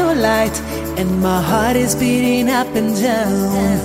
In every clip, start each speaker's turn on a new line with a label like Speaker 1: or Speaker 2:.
Speaker 1: no light, and my heart is beating up and down.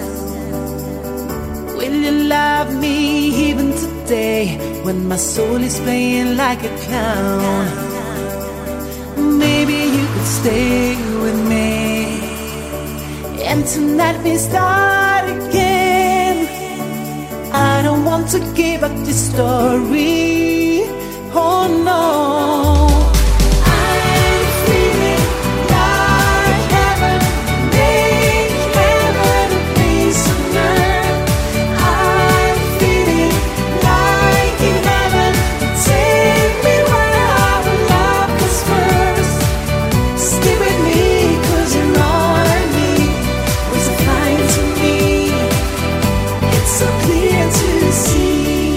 Speaker 1: Will you love me even today, when my soul is playing like a clown? Maybe you could stay with me, and tonight we start again. I don't want to give up this story, oh no. I'm feeling like heaven, make heaven a place on earth. I'm feeling like in heaven, take me where our love goes first. Stay with me, 'cause you're all I need. What's a flying to me, it's so clear to see.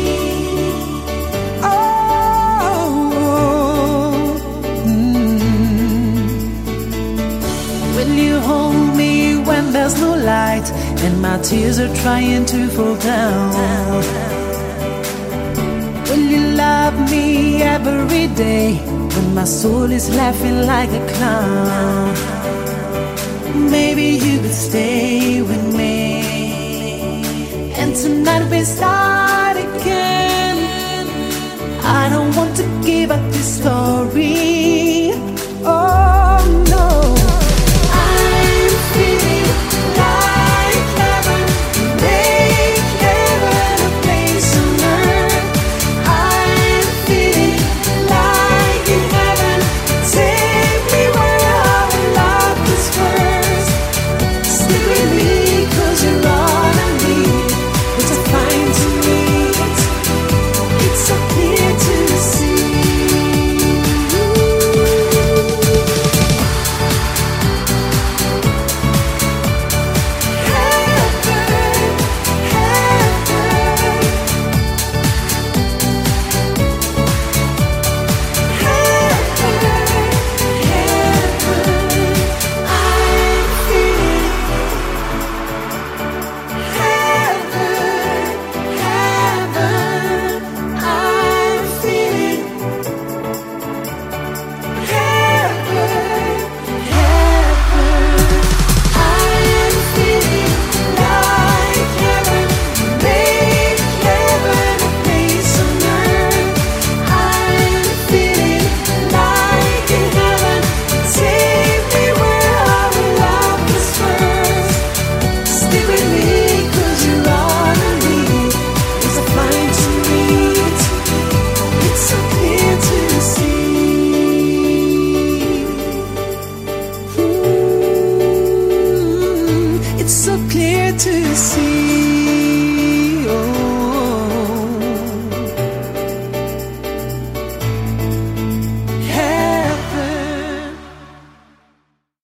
Speaker 1: Will you hold me when there's no light, and my tears are trying to fall down? Will you love me every day, when my soul is laughing like a clown? Maybe you could stay with me, and tonight we start again. I don't want to give up this story, oh no. I'm feeling like heaven, make heaven a place on earth. I'm feeling like in heaven, take me where our love is first. Stay with me, 'cause you're all I need. It's a fine to meet, it's so clear to see. It's so clear to see.